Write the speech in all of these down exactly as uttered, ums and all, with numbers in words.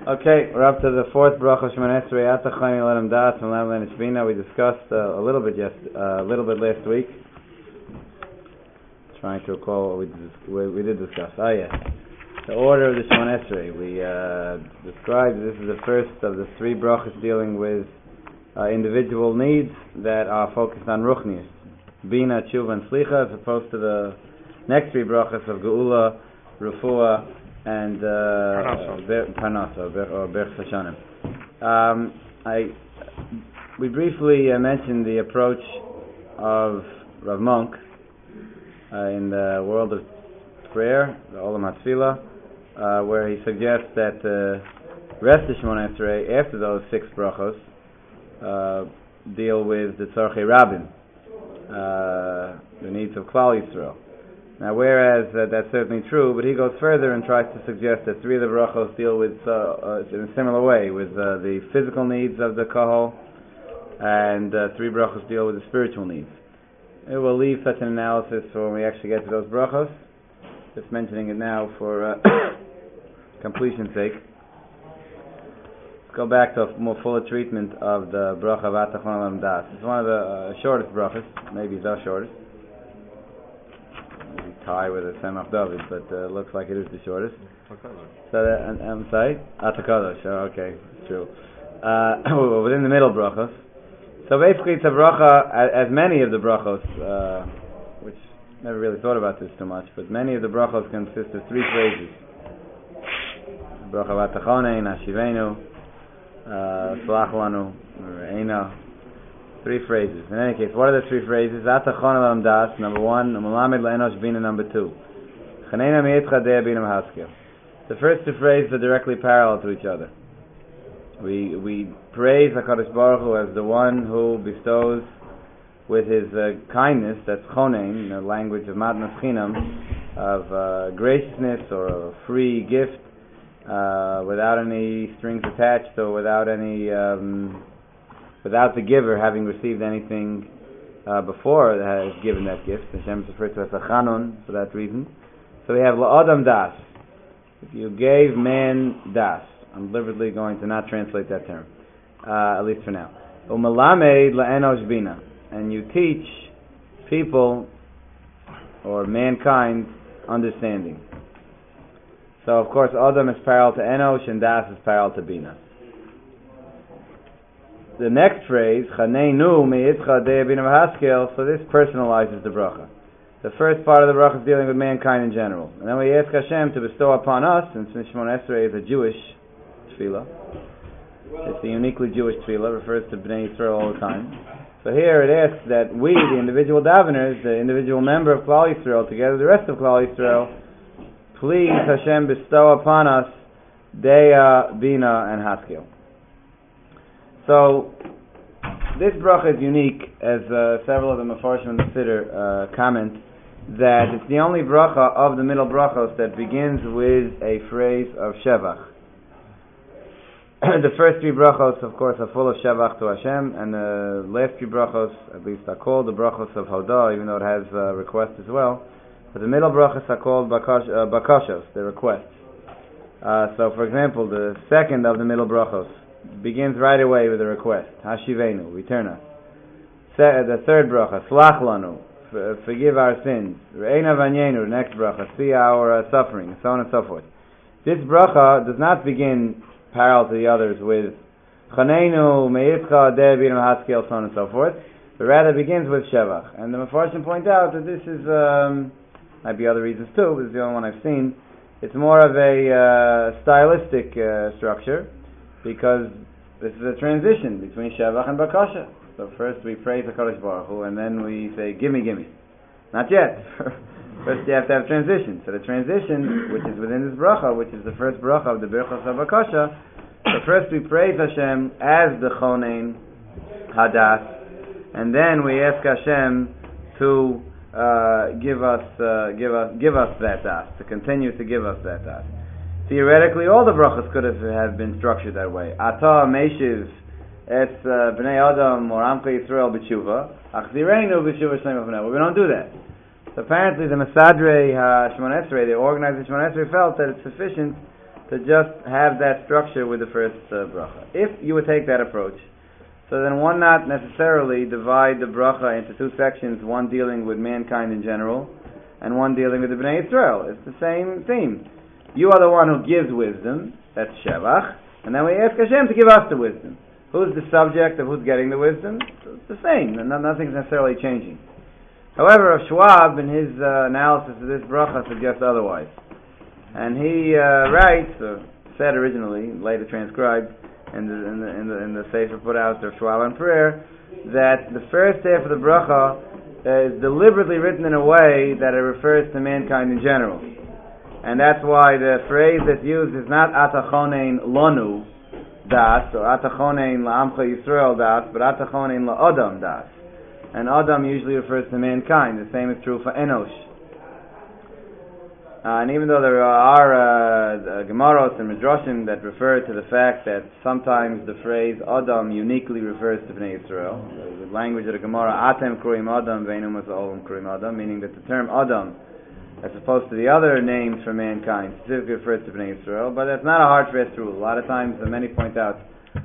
Okay, we're up to the fourth bracha Shemon Esrei Atachani Ledem Das and Lam Len Shvina. We discussed uh, a little bit just uh, a little bit last week. Trying to recall what we dis- we, we did discuss. Ah, yes, the order of the Shemon Esrei. We uh, described this is the first of the three brachas dealing with uh, individual needs that are focused on Ruchnius, Bina, Tshuva, and Slicha, as opposed to the next three brachas of Geula, Refuah, and Parnasa, or Berch Hashanim. Um, I we briefly uh, mentioned the approach of Rav Monk uh, in the world of prayer, the Olam HaTfilah, uh, where he suggests that the uh, rest of Shemon Esrei, after those six brachos, uh, deal with the Tzorchei Rabim, uh, the needs of Klal Yisrael. Now, whereas uh, that's certainly true, but he goes further and tries to suggest that three of the brachos deal with, uh, uh, in a similar way, with uh, the physical needs of the kahal, and uh, three brachos deal with the spiritual needs. We will leave such an analysis for when we actually get to those brachos. Just mentioning it now for uh, completion's sake. Let's go back to a more fuller treatment of the bracha of Atachon Lam Das. It's one of the uh, shortest brachas, maybe the shortest. Tie with a Semach David, but uh, looks like it is the shortest. So that, and, I'm sorry? Atakadosh, oh, okay, it's true. Uh, within the middle brachos. So basically it's a bracha, as many of the brachos, uh, which never really thought about this too much, but many of the brachos consist of three phrases. Bracha v'atachonein, Hashivenu, Slach lanu, Re'ena. Three phrases. In any case, what are the three phrases? Atachon Lam Das, number one. Umelamed La'enosh Bina, number two. Chaneina Me'itcha Dea Bina M'Haskel. The first two phrases are directly parallel to each other. We we praise HaKadosh Baruch Hu as the one who bestows with his uh, kindness, that's chonein, the language of Matnas Chinam, of uh, graciousness or a free gift, uh, without any strings attached or without any... Um, without the giver having received anything uh, before that has given that gift. Hashem is referred to as a chanun for that reason. So we have la'adam das. If you gave man das, I'm deliberately going to not translate that term, uh, at least for now. Umelamed la'enosh bina, and you teach people or mankind understanding. So of course adam is parallel to enosh and das is parallel to bina. The next phrase, Chaneinu me'itcha dea bina v'haskel, so this personalizes the bracha. The first part of the bracha is dealing with mankind in general. And then we ask Hashem to bestow upon us, and since Shemon Esrei is a Jewish tefillah, it's a uniquely Jewish tefillah, refers to Bnei Yisrael all the time. So here it asks that we, the individual daveners, the individual member of Klal Yisrael, together with the rest of Klal Yisrael, please Hashem bestow upon us dea, bina, and haskel. So, this bracha is unique, as uh, several of the Mefarshim in the Siddur uh, comment, that it's the only bracha of the middle brachos that begins with a phrase of Shevach. The first three brachos, of course, are full of Shevach to Hashem, and the last three brachos, at least, are called the brachos of Hodah, even though it has uh, requests as well. But the middle brachos are called bakash, uh, bakashos, the requests. Uh, so, for example, the second of the middle brachos begins right away with a request. Hashivenu, return us. Se- the third bracha, Slach lanu, f- forgive our sins. Re'ena v'anyenu, next bracha, see our uh, suffering, so on and so forth. This bracha does not begin parallel to the others with Chaneinu, Me'itcha, Dea Bina M'Haskel, so on and so forth, but rather begins with Shevach. And the Mefarshim point out that this is, um, might be other reasons too, but it's the only one I've seen. It's more of a uh, stylistic uh, structure, because this is a transition between Shevach and Bakasha. So first we praise HaKadosh Baruch Hu, and then we say, gimme, gimme. Not yet. First you have to have transition. So the transition, which is within this bracha, which is the first bracha of the Birchos of Bakasha, so first we praise Hashem as the Chonein Hadas, and then we ask Hashem to uh, give us, uh, give us, give us that das, to continue to give us that das. Theoretically, all the brachas could have, have been structured that way. Ata meishiv es bnei adam or amcha Yisrael b'tshuva achzireinu b'tshuva shleima v'nei. We don't do that. So apparently, the Mesadrei Shemon Esrei, the organizers of Shemon Esrei, felt that it's sufficient to just have that structure with the first uh, bracha. If you would take that approach, so then one not necessarily divide the bracha into two sections, one dealing with mankind in general, and one dealing with the Bnei Yisrael. It's the same theme. You are the one who gives wisdom, that's Shevach, and then we ask Hashem to give us the wisdom. Who's the subject of who's getting the wisdom? It's the same, and nothing's necessarily changing. However, Rav Schwab, in his uh, analysis of this bracha, suggests otherwise. And he uh, writes, or said originally, later transcribed, in the, in the, in the, in the Sefer put out, Rav Schwab on prayer, that the first half of the bracha uh, is deliberately written in a way that it refers to mankind in general. And that's why the phrase that's used is not Atachonein Lonu Das, or Atachonein La'amcha Yisrael Das, but Atachonein La'odam Das. And Adam usually refers to mankind. The same is true for Enosh. Uh, and even though there are uh, Gemaros and Midrashim that refer to the fact that sometimes the phrase Adam uniquely refers to Bnei Yisrael, the, the language of the Gemara, Atem Kruim Adam, Veinum Olam Kruim Adam, meaning that the term Adam, as opposed to the other names for mankind, specifically refers to Bnei Yisrael, but that's not a hard fast rule. A lot of times, uh, many point out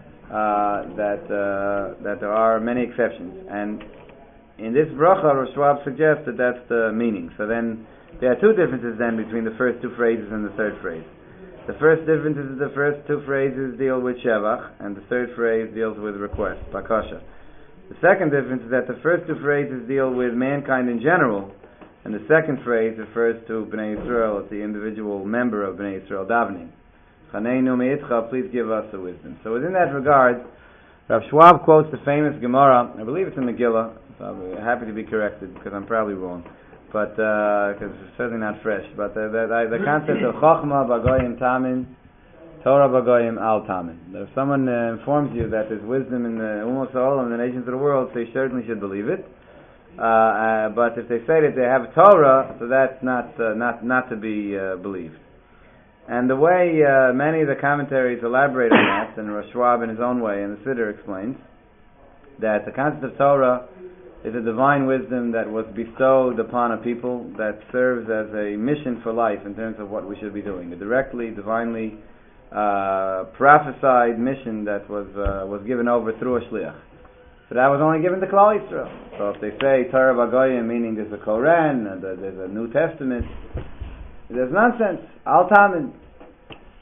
uh, that uh, that there are many exceptions, and in this bracha, Rav Schwab suggests that that's the meaning. So then, there are two differences then between the first two phrases and the third phrase. The first difference is that the first two phrases deal with Shevach, and the third phrase deals with request, Bakasha. The second difference is that the first two phrases deal with mankind in general, and the second phrase refers to Bnei Yisrael as the individual member of Bnei Yisrael davening. Chaneinu me'itcha, please give us the wisdom. So within that regard, Rav Schwab quotes the famous Gemara, I believe it's in Megillah, so I'm happy to be corrected because I'm probably wrong, but because uh, it's certainly not fresh. But uh, the, the, the concept of Chochma Bagoyim Tamin, Torah Bagoyim Al Tamin. If someone uh, informs you that there's wisdom in the Umos Ha'olam, the nations of the world, so you certainly should believe it. Uh, uh, but if they say that they have Torah, so that's not uh, not not to be uh, believed. And the way uh, many of the commentaries elaborate on that, and Rav Schwab in his own way, and the Siddur explains, that the concept of Torah is a divine wisdom that was bestowed upon a people that serves as a mission for life in terms of what we should be doing. A directly, divinely uh, prophesied mission that was uh, was given over through a shliach. So that was only given to Klal Yisrael. So if they say Torah Bagoyim, meaning there's a Koran, and there's a New Testament, there's nonsense. Al Tamin. Uh,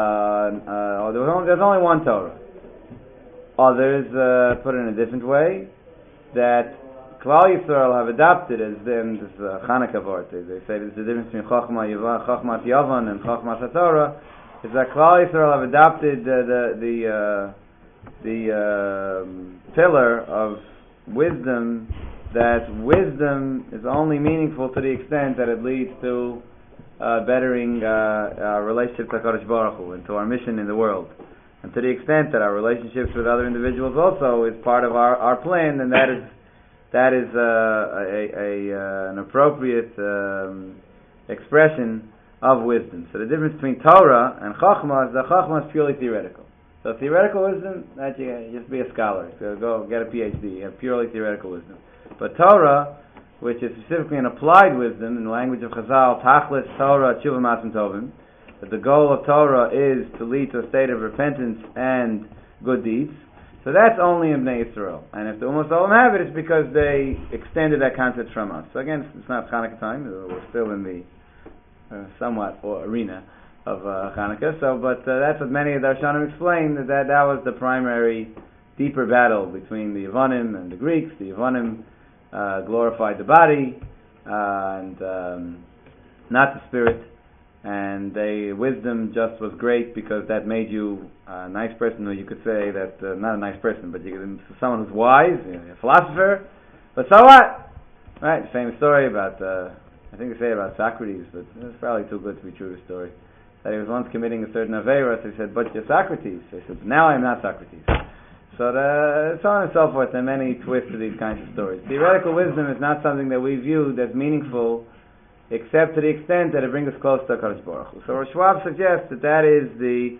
uh, there's, only, there's only one Torah. Others uh, put it in a different way, that Klal Yisrael have adopted as them, this uh, Chanukah vort. They, they say there's a difference between Chochma Chochmat Yavan and Chochmat Torah. Is that Klal Yisrael have adopted uh, the the uh, the uh, pillar of wisdom, that wisdom is only meaningful to the extent that it leads to uh, bettering uh, our relationship to HaKadosh Baruch Hu and to our mission in the world. And to the extent that our relationships with other individuals also is part of our, our plan, and that is that is uh, a, a, a, an appropriate um, expression of wisdom. So the difference between Torah and Chachma is that Chachma is purely theoretical. So theoretical wisdom, that you just be a scholar, so go get a P H D, you have purely theoretical wisdom. But Torah, which is specifically an applied wisdom in the language of Chazal, Tachlis Torah Tshuva Masim Tovim, that the goal of Torah is to lead to a state of repentance and good deeds. So that's only in Bnei Yisrael. And if the Ummah Olam have it, it's because they extended that concept from us. So again, it's not Chanukah time, we're still in the uh, somewhat or arena of uh, Chanukah. So, but uh, that's what many of the Darshanim explain, that, that that was the primary, deeper battle between the Yevonim and the Greeks. The Yevonim uh, glorified the body uh, and um, not the spirit. And they, wisdom just was great because that made you a nice person, or you could say that, uh, not a nice person, but you could, someone who's wise, you know, a philosopher. But so what? Right, famous story about, uh, I think they say about Socrates, but it's probably too good to be true, the story. That he was once committing a certain Aveira, so he said, but you're Socrates. So he said, now I'm not Socrates. So the, so on and so forth, and many twists to these kinds of stories. Theoretical wisdom is not something that we view as meaningful, except to the extent that it brings us close to HaKadosh Baruch Hu. So Rav Schwab suggests that that is the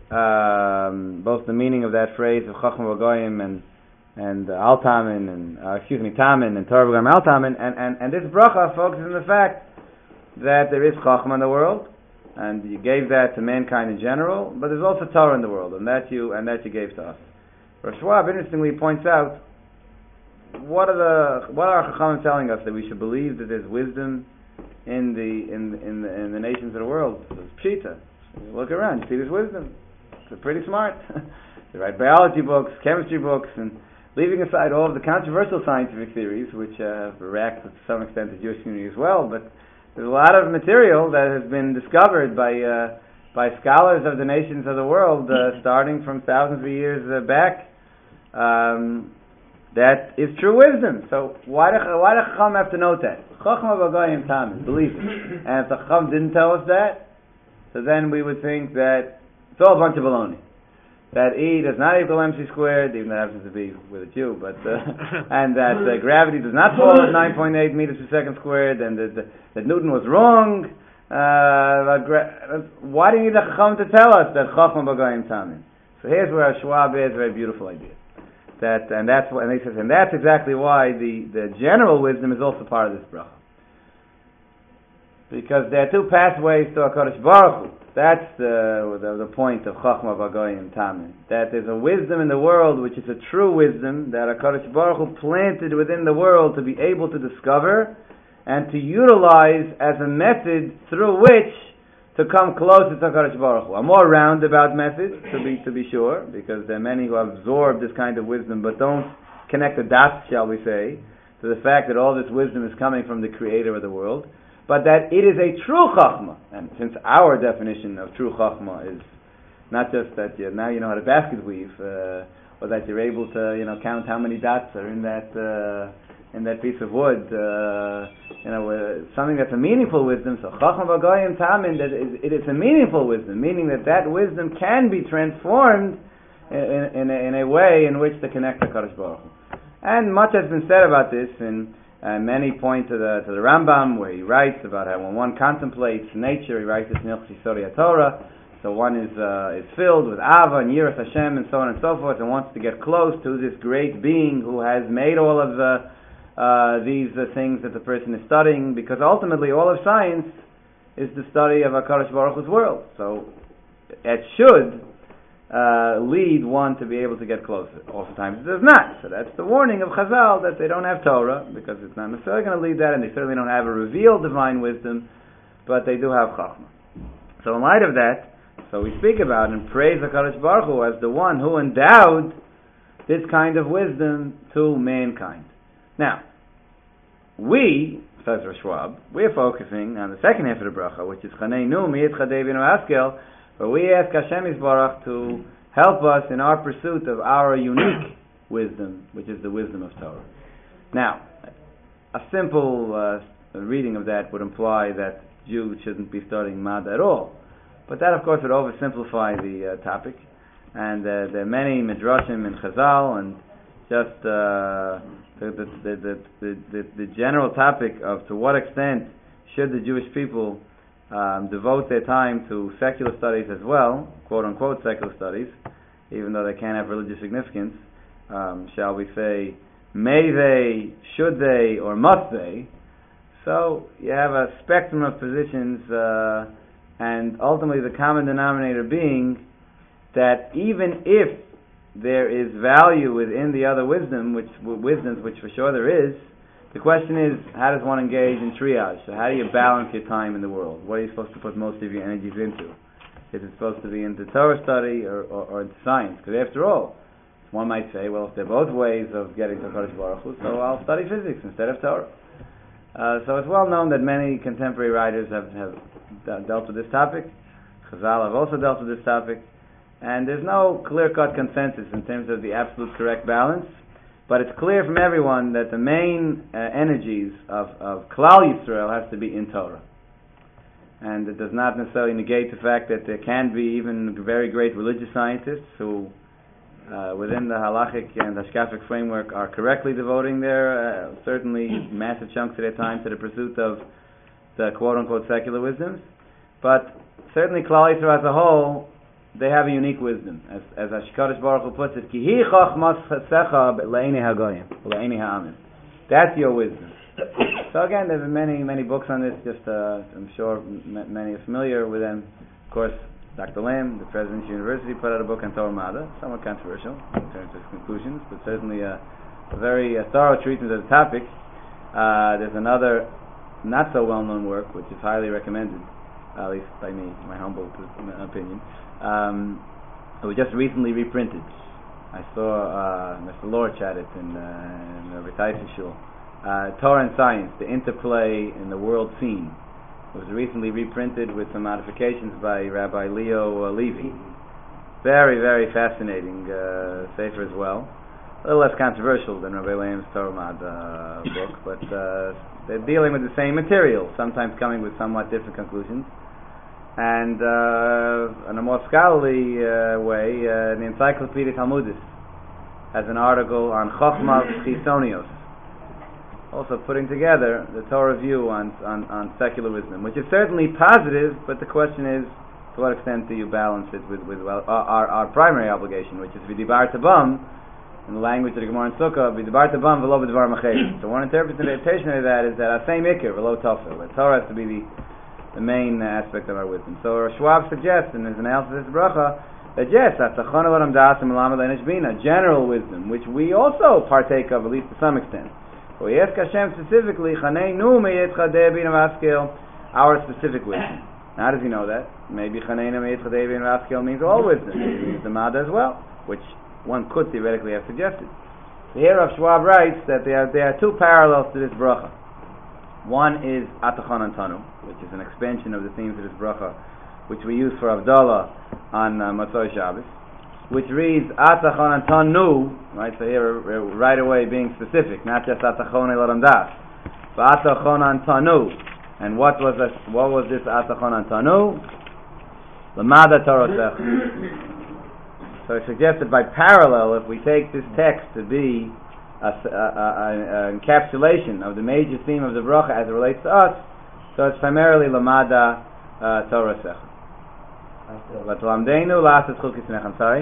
um, both the meaning of that phrase of Chachma Bagoyim and and uh, Al Tamin and uh, excuse me Tamin and Torah Bagoyim Al Tamin, and, and and this bracha focuses on the fact that there is Chachma in the world, and you gave that to mankind in general, but there's also Torah in the world, and that you and that you gave to us. Rav Schwab interestingly points out, what are the what are Chachamim telling us? That we should believe that there's wisdom in the in in the, in the nations of the world. It's Pshita. You look around, you see there's wisdom. It's pretty smart. They write biology books, chemistry books, and leaving aside all of the controversial scientific theories, which uh, react to some extent to the Jewish community as well, but there's a lot of material that has been discovered by uh, by scholars of the nations of the world, uh, starting from thousands of years uh, back. Um, that is true wisdom. So why do why do Chacham have to note that? Chacham v'goyim tamin, believe it. And if the Chacham didn't tell us that, so then we would think that it's all a bunch of baloney. That E does not equal mc squared, even though it happens to be with a Jew, but uh, and that uh, gravity does not fall at nine point eight meters per second squared, and that, that, that Newton was wrong. Uh, gra- why do you need a Chacham to tell us that Chacham b'goyim tamin? So here's where Schwab is a very beautiful idea. That and that's what, and he says, and that's exactly why the, the general wisdom is also part of this bracha. Because there are two pathways to HaKadosh Baruch Hu. That's the, the the point of Chachma V'Goyim Tamin. That there's a wisdom in the world which is a true wisdom that HaKadosh Baruch Hu planted within the world to be able to discover and to utilize as a method through which to come closer to HaKadosh Baruch Hu. A more roundabout method, to be to be sure, because there are many who absorb this kind of wisdom but don't connect the dots, shall we say, to the fact that all this wisdom is coming from the Creator of the world. But that it is a true chachma, and since our definition of true chachma is not just that you, now you know how to basket weave, uh, or that you're able to you know count how many dots are in that uh, in that piece of wood, uh, you know uh, something that's a meaningful wisdom. So chachma v'goyim tamin, that it is a meaningful wisdom, meaning that that wisdom can be transformed in, in, in, a, in a way in which to connect to Kadosh Baruch Hu. And much has been said about this in. And many point to the to the Rambam, where he writes about how when one contemplates nature, he writes this in Hilchos Yesodei HaTorah. So one is uh, is filled with Ava and Yiras Hashem and so on and so forth, and wants to get close to this great being who has made all of the uh, these uh, things that the person is studying. Because ultimately, all of science is the study of HaKadosh Baruch Hu's world. So it should Uh, lead one to be able to get closer. Oftentimes it does not. So that's the warning of Chazal, that they don't have Torah, because it's not necessarily going to lead that, and they certainly don't have a revealed divine wisdom, but they do have Chachma. So in light of that, so we speak about and praise HaKadosh Baruch Hu as the one who endowed this kind of wisdom to mankind. Now, we, says Rav Schwab, we're focusing on the second half of the bracha, which is Chaneinu Mi'itcha Devinu Askel, but we ask Hashem Yisbarach to help us in our pursuit of our unique wisdom, which is the wisdom of Torah. Now, a simple uh, reading of that would imply that Jews shouldn't be studying Mad at all. But that, of course, would oversimplify the uh, topic. And uh, there are many Midrashim and Chazal, and just uh, the, the, the, the, the, the general topic of to what extent should the Jewish people Um, devote their time to secular studies as well, quote-unquote secular studies, even though they can't have religious significance. Um, shall we say, may they, should they, or must they? So you have a spectrum of positions, uh, and ultimately the common denominator being that even if there is value within the other wisdom, which wisdoms, which for sure there is, the question is, how does one engage in triage? So how do you balance your time in the world? What are you supposed to put most of your energies into? Is it supposed to be into Torah study or, or, or into science? Because after all, one might say, well, if they're both ways of getting to Kadosh Baruch Hu, so I'll study physics instead of Torah. Uh, so it's well known that many contemporary writers have, have de- dealt with this topic. Chazal have also dealt with this topic. And there's no clear-cut consensus in terms of the absolute correct balance. But it's clear from everyone that the main uh, energies of, of Klal Yisrael has to be in Torah. And it does not necessarily negate the fact that there can be even very great religious scientists who, uh, within the halachic and hashkafic framework, are correctly devoting their, uh, certainly massive chunks of their time to the pursuit of the quote-unquote secular wisdoms. But certainly Klal Yisrael as a whole, they have a unique wisdom, as as HaKadosh Baruch Hu puts it. Ki hi chachmas chasecha le'enei hagoyim, le'enei ha'amim. That's your wisdom. So again, there's many, many books on this. Just uh, I'm sure m- many are familiar with them. Of course, Doctor Lamb, the President of the University, put out a book on Torah Mada, somewhat controversial in terms of conclusions, but certainly a, a very uh, thorough treatment of the topic. Uh, there's another not so well-known work, which is highly recommended, at least by me, my humble opinion. Um, it was just recently reprinted. I saw uh, Mister Lorch at it in, uh, in the Retaisa Shul. Uh, Torah and Science, the interplay in the world scene. It was recently reprinted with some modifications by Rabbi Leo uh, Levy. Very, very fascinating uh, sefer as well. A little less controversial than Rabbi Lamb's Torah Mad uh, book, but uh, they're dealing with the same material, sometimes coming with somewhat different conclusions. And uh, in a more scholarly uh, way, uh, the Encyclopedia Talmudis has an article on Chochmah Chisonios, also putting together the Torah view on, on, on secular wisdom, which is certainly positive, but the question is, to what extent do you balance it with, with well, our, our primary obligation, which is V'dibar Tabam, in the language of the Gemara in Sukkah, V'dibar Tabam v'lo b'dvar machayim. So one interpretation of that is that Asay Mikir v'lo Tofel. The Torah has to be the, the main aspect of our wisdom. So Schwab suggests in his analysis of this bracha that yes, that's a general wisdom, which we also partake of, at least to some extent. But we ask Hashem specifically, our specific wisdom. How does he know that? Maybe means all wisdom. Maybe it means the Mada as well, which one could theoretically have suggested. So here Rav Schwab writes that there are, there are two parallels to this bracha. One is Atachon Antanu, which is an expansion of the themes of this bracha, which we use for Havdalah on uh, Motzei Shabbos, which reads Atachon Antanu, right? So here uh, right away being specific, not just Atachon Eloram Das, but Atachon Antanu. And what was this, what was this Atachon Antanu? Lamada Torah. So it suggests that by parallel, if we take this text to be a, a, a, a encapsulation of the major theme of the bracha as it relates to us, so it's primarily Lamada uh, Torah Sech. I'm sorry.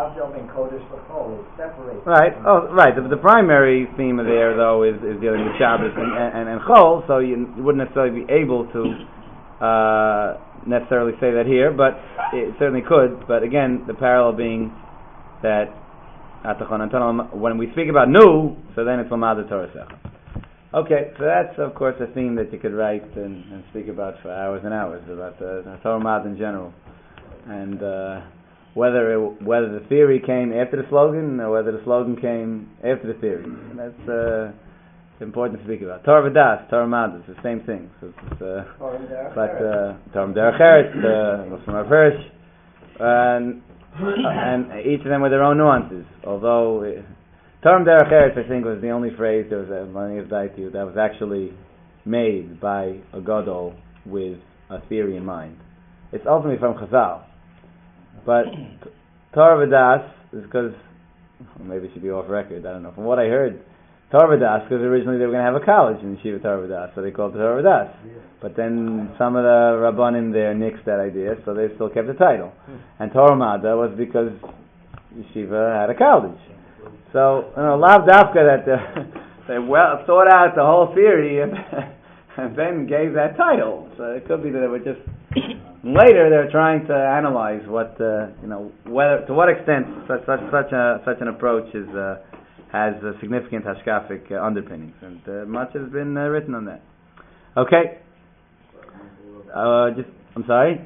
Right. Oh, right. The, the primary theme of there, though, is, is dealing with Shabbos and, and, and Chol, so you, you wouldn't necessarily be able to uh, necessarily say that here, but it certainly could. But again, the parallel being that when we speak about Nu, so then it's Lamad Torah Sech. Okay, so that's of course a theme that you could write and, and speak about for hours and hours about the, the Torah Mad in general. And uh, whether it, whether the theory came after the slogan or whether the slogan came after the theory, and that's uh, it's important to speak about. Torah V'das, Torah Mad, it's the same thing. So it's, uh, but Torah Derech Eretz, Muslim Rav Hirsch, and and each of them with their own nuances. Although Torah Derech Eretz, I think, was the only phrase there was a money of Daitiu that was actually made by a gadol with a theory in mind. It's ultimately from Chazal. But Torah V'das is because, well, maybe it should be off record, I don't know. From what I heard, Torah V'das, because originally they were going to have a college in Yeshiva Torah V'das, so they called it Torah V'das. But then some of the Rabbanim there nixed that idea, so they still kept the title. And Torah Mada was because Yeshiva had a college. So, you know, Lav Dafka that uh, they well thought out the whole theory and, and then gave that title. So it could be that they were just later they're trying to analyze what uh, you know whether to what extent such such such a such an approach is uh, has a significant hashkafic uh, underpinnings, and uh, much has been uh, written on that. Okay, uh, just I'm sorry.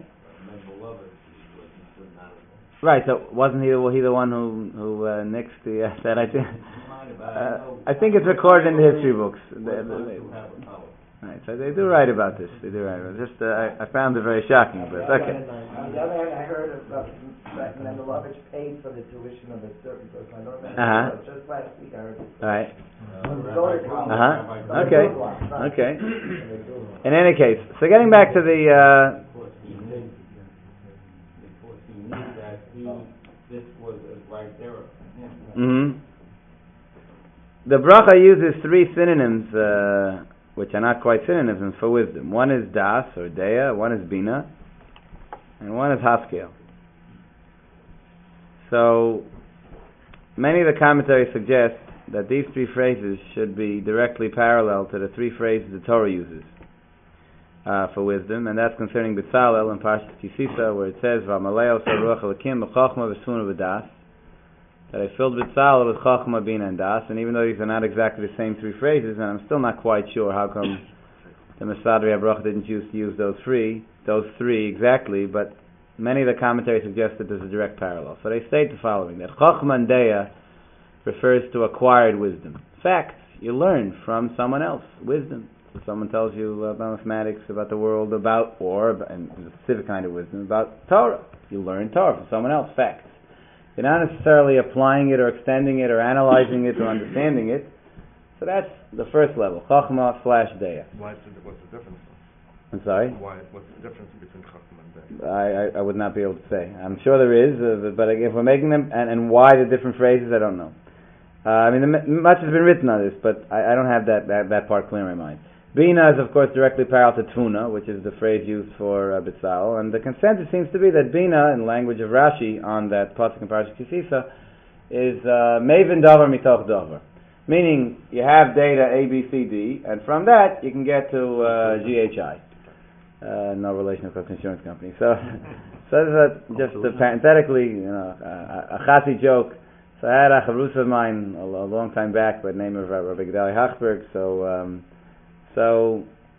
Right, so wasn't he, he the one who who uh, nixed the uh, that I think uh, I think it's recorded in the history books. The, the, Right, so they do write about this. They do write about it. Just uh, I, I found it very shocking, but okay. On the other hand, I heard about that Mendelovich paid for the tuition of a certain person. I don't remember. Uh-huh. Just last week I heard. All right. Uh huh. Okay. Okay. In any case, so getting back to the. Uh, mm-hmm. The bracha uses three synonyms. Uh, which are not quite synonyms for wisdom. One is das, or dea, one is bina, and one is haskel. So, many of the commentaries suggest that these three phrases should be directly parallel to the three phrases the Torah uses uh, for wisdom, and that's concerning B'Tzalel in Parashat Kisisa, where it says, "V'amaleo saruach elakim b'chochma v'sfuna v'das," that I filled B'Tzalel with chochma, bina, and das. And even though these are not exactly the same three phrases, and I'm still not quite sure how come the Mesadri HaBracha didn't choose to use those three, those three exactly, but many of the commentaries suggest that there's a direct parallel. So they state the following, that chochma and deya refers to acquired wisdom. Facts you learn from someone else. Wisdom. So someone tells you about mathematics, about the world, about, or, and a specific kind of wisdom, about Torah. You learn Torah from someone else. Facts. You're not necessarily applying it or extending it or analyzing it or understanding it. So that's the first level. Chochma slash deya. Why is the, what's the difference? I'm sorry? Why, what's the difference between chochma and deya? I, I, I would not be able to say. I'm sure there is, uh, but if we're making them, and, and why the different phrases, I don't know. Uh, I mean, the, much has been written on this, but I, I don't have that, that, that part clear in my mind. Bina is, of course, directly parallel to Tfuna, which is the phrase used for uh, B'Tzalel, and the consensus seems to be that Bina, in the language of Rashi, on that pasuk in Parashat Kisisa, is uh, Mevin Davar Mitoch Davar, meaning you have data A, B, C, D, and from that you can get to uh, G H I. Uh, no relation to an insurance company. So, so that's uh, just uh, parenthetically, you know, a, a chati joke. So I had a chavrusa of mine a, a long time back by the name of Rabbi Gedalia Hochberg. So, um, so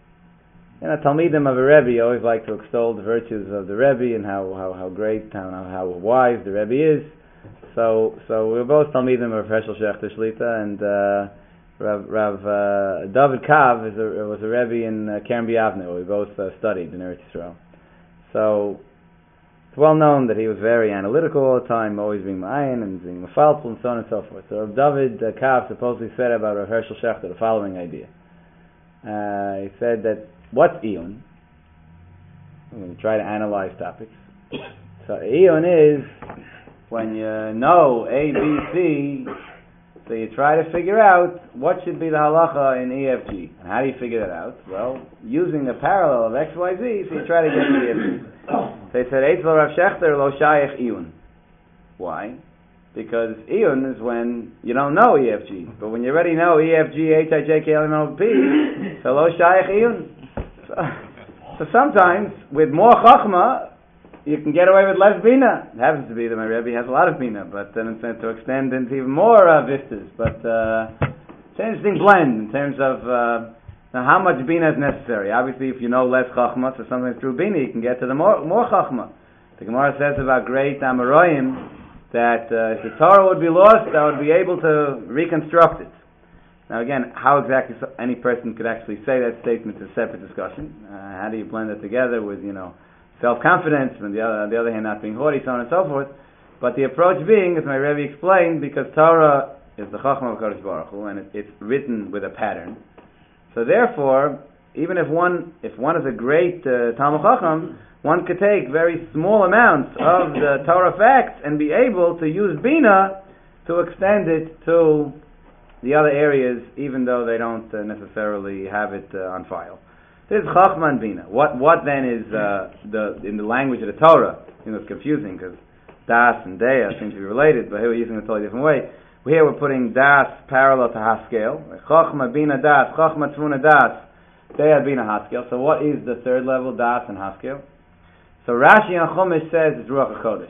you know, Talmidim of a Rebbe always like to extol the virtues of the Rebbe and how how, how great, how how wise the Rebbe is. So, so we're both Talmidim of Hershel Shechter Shlita, and uh, Rav, Rav uh, David Kav is a, was a Rebbe in uh, Kerem B'Yavne, where we both uh, studied in Eretz Yisrael. So it's well known that he was very analytical all the time, always being ma'ayin and being mafalpul and so on and so forth. So Rav David uh, Kav supposedly said about Rav Hershel Shechter the following idea. Uh, he said that, what's Eon? I'm going to try to analyze topics. So Eon is when you know A, B, C, so you try to figure out what should be the halacha in E F G. And how do you figure that out? Well, using the parallel of X, Y, Z, so you try to get to E F G. So they said, Eitzel Rav Shechter lo shayach Iyun. Why? Because Iyun is when you don't know E F G. But when you already know E F G, H, I, J, K, L, M, N, O, P, so lo shayach Iyun. So, so sometimes, with more chachma, you can get away with less bina. It happens to be that my Rebbe has a lot of bina, but then it's meant to extend into even more uh, vistas. But uh, it's an interesting blend in terms of uh, now how much bina is necessary. Obviously, if you know less chachma, so sometimes through bina you can get to the more more chachma. The Gemara says about great Amoraim that uh, if the Torah would be lost, I would be able to reconstruct it. Now again, how exactly so any person could actually say that statement is a separate discussion. Uh, how do you blend it together with, you know, self-confidence, and the other, on the other hand, not being haughty, so on and so forth. But the approach being, as my Rebbe explained, because Torah is the Chachma of Kadosh Baruch Hu, and it, it's written with a pattern. So therefore, even if one if one is a great uh, Talmud Chacham, one could take very small amounts of the Torah facts and be able to use Bina to extend it to the other areas, even though they don't uh, necessarily have it uh, on file. This is Chachma and Bina. What what then is uh, the in the language of the Torah? You know, it's confusing because Das and Deya seem to be related, but here we're using it a totally different way. Here we're putting Das parallel to Haskel. Chachma, Bina, Das. Chachma, Tfuna, Das. Deya, Bina, Haskel. So what is the third level, Das and Haskel? So Rashi and Chumash says it's Ruach HaKodesh.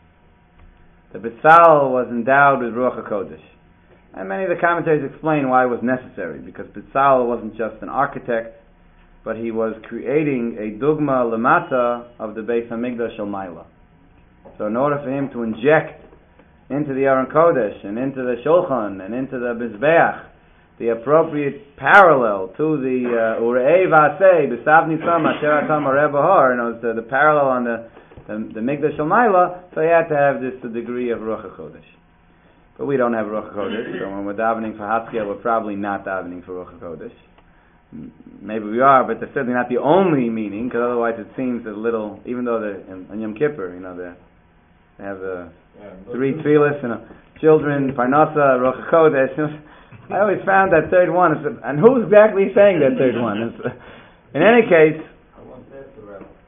The B'Tzalel was endowed with Ruach HaKodesh. And many of the commentators explain why it was necessary, because B'Tzalel wasn't just an architect, but he was creating a dugma lemata of the Beis Hamikdash Shel Maila. So in order for him to inject into the Aron Kodesh and into the Shulchan and into the Mizbeach the appropriate parallel to the Urei V'aseh B'sav Nisam Asher Atam Areh Bahar, you know, the, the parallel on the the, the Mikdash Shel Maila, so he had to have this degree of Ruach HaKodesh. But we don't have Ruach HaKodesh, so when we're davening for Haskel, we're probably not davening for Ruach HaKodesh. Maybe we are, but that's certainly not the only meaning, because otherwise it seems a little, even though they're in, in Yom Kippur, you know, they have uh, yeah, three tefillas, you know, children, Parnasa, Ruach HaKodesh. I always found that third one, is, and who's exactly saying that third one? It's, uh, in any case,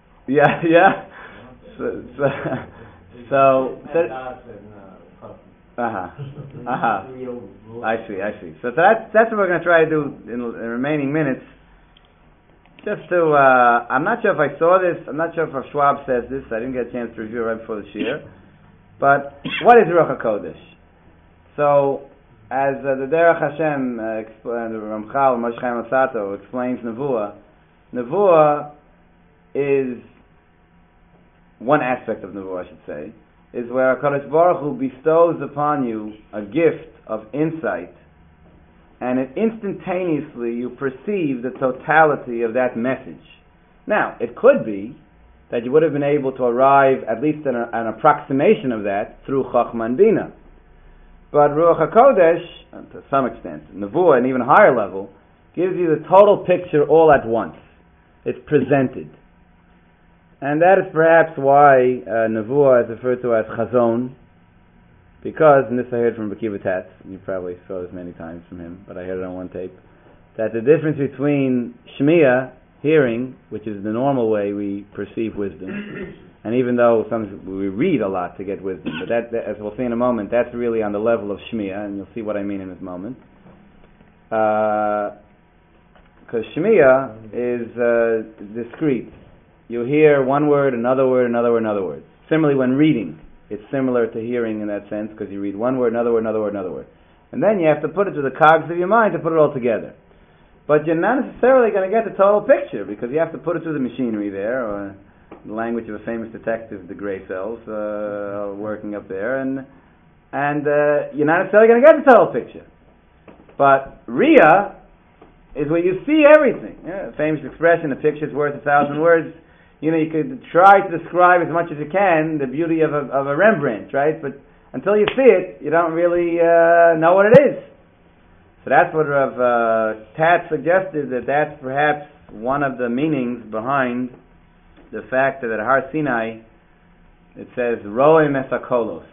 yeah, yeah. So, so, so, so Uh-huh. Uh-huh. I see, I see. So that's, that's what we're going to try to do in the remaining minutes. Just to, uh, I'm not sure if I saw this, I'm not sure if Rav Schwab says this, I didn't get a chance to review it right before the shir. But what is Ruach HaKodesh? So, as uh, the Derech Hashem, uh, expl- the Ramchal, Moshe Chaim Osato explains Nevuah, Nevuah is one aspect of Nevuah, I should say, is where HaKadosh Baruch Hu bestows upon you a gift of insight, and it instantaneously you perceive the totality of that message. Now, it could be that you would have been able to arrive at least at an approximation of that through Chachma and Bina. But Ruach HaKodesh, to some extent, Nevuah, an even higher level, gives you the total picture all at once. It's presented. And that is perhaps why uh, Nevuah is referred to as Chazon, because, and this I heard from Bakiva Tatz, you probably saw this many times from him, but I heard it on one tape, that the difference between Shmiya, hearing, which is the normal way we perceive wisdom, and even though sometimes we read a lot to get wisdom, but that, that, as we'll see in a moment, that's really on the level of Shmiya, and you'll see what I mean in this moment. Because uh, Shmiya is uh, discrete. You hear one word, another word, another word, another word. Similarly, when reading, it's similar to hearing in that sense, because you read one word, another word, another word, another word. And then you have to put it to the cogs of your mind to put it all together. But you're not necessarily going to get the total picture, because you have to put it through the machinery there, or the language of a famous detective, the gray cells, uh, working up there, and and uh, you're not necessarily going to get the total picture. But Riyah is where you see everything. Yeah, famous expression, a picture's worth a thousand words. You know, you could try to describe as much as you can the beauty of a, of a Rembrandt, right? But until you see it, you don't really uh, know what it is. So that's what Rav uh, Tat suggested, that that's perhaps one of the meanings behind the fact that at Har Sinai it says Roe Mesakolos.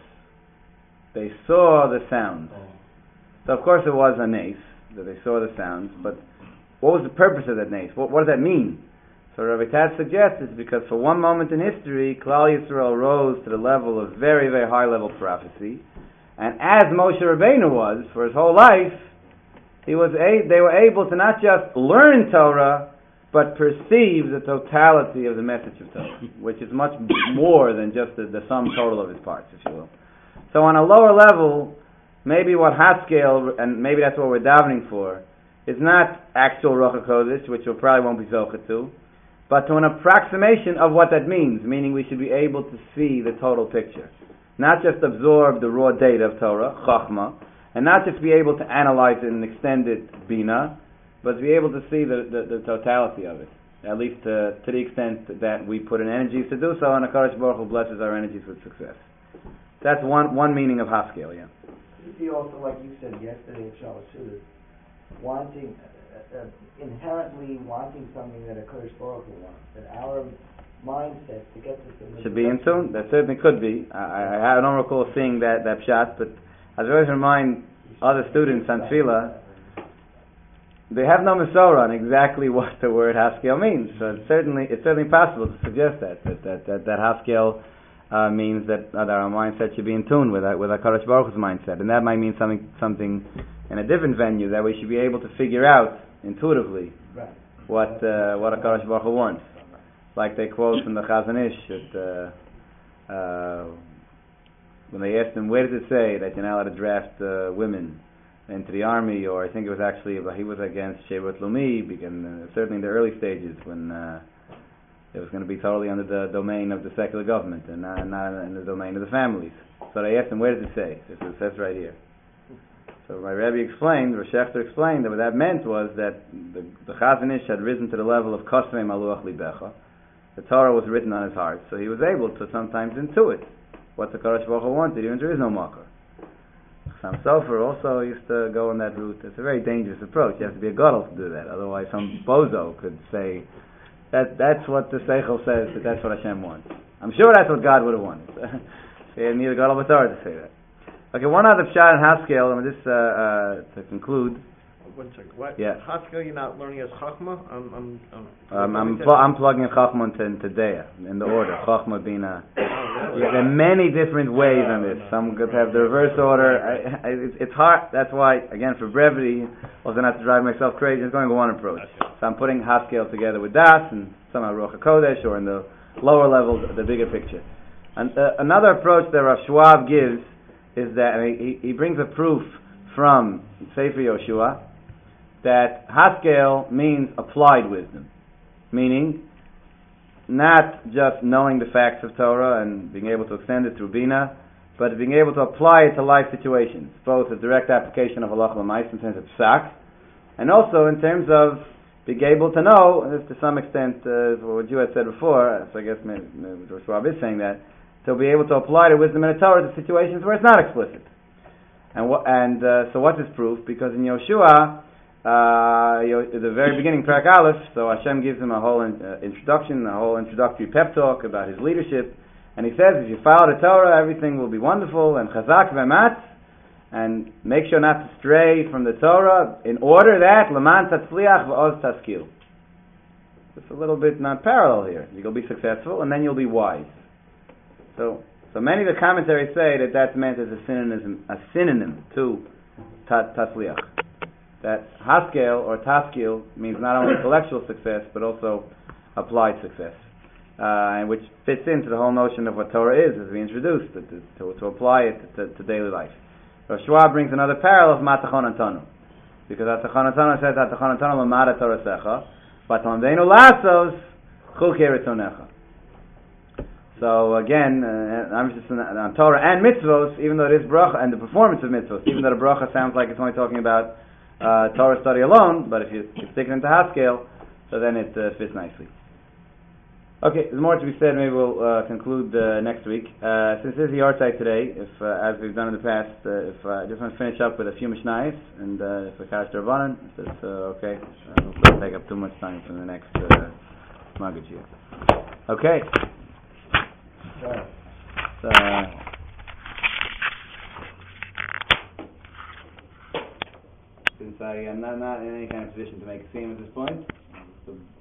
They saw the sounds. So of course it was a nace that they saw the sounds, but what was the purpose of that nace? What, what does that mean? So Rav Tat suggests it's because for one moment in history, Klal Yisrael rose to the level of very, very high level prophecy, and as Moshe Rabbeinu was for his whole life, he was a, they were able to not just learn Torah, but perceive the totality of the message of Torah, which is much more than just the, the sum total of his parts, if you will. So on a lower level, maybe what Haskell, and maybe that's what we're davening for, is not actual Ruach HaKodesh, which we probably won't be zocheh to, but to an approximation of what that means, meaning we should be able to see the total picture. Not just absorb the raw data of Torah, Chachma, and not just be able to analyze it and extend it, Bina, but to be able to see the, the, the totality of it, at least to, to the extent that we put in energies to do so, and HaKadosh Baruch Hu blesses our energies with success. That's one, one meaning of Haskell, yeah. You see also, like you said yesterday at Shabbos, too, wanting, uh, uh, inherently wanting something that a Kodesh Baruch Hu wants, that our mindset to get to something should be in tune. That certainly could be. I, I, I don't recall seeing that, that pshat, but I always remind other students on Tefillah, they have no Masorah on exactly what the word Haskell means. So it's certainly it's certainly possible to suggest that that that that, that Haskell uh, means that, uh, that our mindset should be in tune with our, with our Kadosh Baruch Hu's mindset, and that might mean something something in a different venue that we should be able to figure out intuitively right. what uh, what a Kadosh Baruch Hu wants. Like they quote from the Chazon Ish that uh, uh, when they asked him, where does it say that you're not allowed to draft uh, women into the army, or I think it was actually, he was against Shevat Lumi, begin, uh, certainly in the early stages when uh, it was going to be totally under the domain of the secular government and not, not in the domain of the families. So they asked him, where does it say? It says right here. So my Rebbe explained, Rosh Shechter explained, that what that meant was that the, the Chazon Ish had risen to the level of Kosmei Maluach Libecha. The Torah was written on his heart, so he was able to sometimes intuit what the Kadosh Baruch Hu wanted, even if there is no makar. Sam Sofer also used to go on that route. It's a very dangerous approach. You have to be a gadol to do that. Otherwise, some bozo could say that that's what the Seichel says, that that's what Hashem wants. I'm sure that's what God would have wanted. So you need a gadol b'Torah to say that. Okay, one other shot in Haskell, and this uh, uh, to conclude. One second. What? Yeah. Haskell, you're not learning as Chachma? I'm, I'm, I'm, um, I'm, pl- I'm plugging in Chachma into, into Deya, in the order. Chachma, Bina. Oh, Yeah, there are many different ways on this. Some could have the reverse order. I, I, it's, it's hard. That's why, again, for brevity, also not to drive myself crazy, it's going to one approach. So I'm putting Haskell together with Das and somehow Ruach HaKodesh, or in the lower level, the bigger picture. And uh, another approach that Rav Schwab gives is that, I mean, he, he brings a proof from Sefer Yoshua that Haskell means applied wisdom, meaning not just knowing the facts of Torah and being able to extend it through Bina, but being able to apply it to life situations, both a direct application of Halacha L'Maisa in terms of Psak, and also in terms of being able to know, and this to some extent, uh, what you had said before, so I guess maybe, maybe Rosh Rob is saying that, to be able to apply the wisdom in the Torah to situations where it's not explicit. And wh- and uh, so what's this proof? Because in Yoshua, Uh, at the very beginning, Parak Aleph, so Hashem gives him a whole in, uh, introduction, a whole introductory pep talk about his leadership, and he says, if you follow the Torah, everything will be wonderful, and chazak v'mat, and make sure not to stray from the Torah, in order that, leman tatzliach v'oz taskil. It's a little bit not parallel here. You'll be successful, and then you'll be wise. So, so many of the commentaries say that that's meant as a synonym, a synonym to ta- tatzliach. That Haskell or Taskil means not only intellectual success but also applied success, uh, and which fits into the whole notion of what Torah is, as we introduced, to, to, to apply it to, to daily life. Rosh Schwab brings another parallel of Matachon Antonu, because Matachon Antonu says Matachon Antonu Lamada Torah Secha, but Lamdeinu Lasos Chukei Ritonecha. So again, uh, I'm just on, on Torah and mitzvos, even though it is bracha and the performance of mitzvos, even though the bracha sounds like it's only talking about Uh, Torah study alone, but if you, you stick it into Haskell, so then it uh, fits nicely. Okay, there's more to be said. Maybe we'll uh, conclude uh, next week. Uh, since this is the Yartzeit today, if uh, as we've done in the past, uh, if uh, I just want to finish up with a few Mishnayos, and uh, if a Kash Dervanan, if it's uh, okay, I don't want to take up too much time from the next uh, Smagach here. Okay. So, uh, since I am not, not in any kind of position to make a theme at this point, so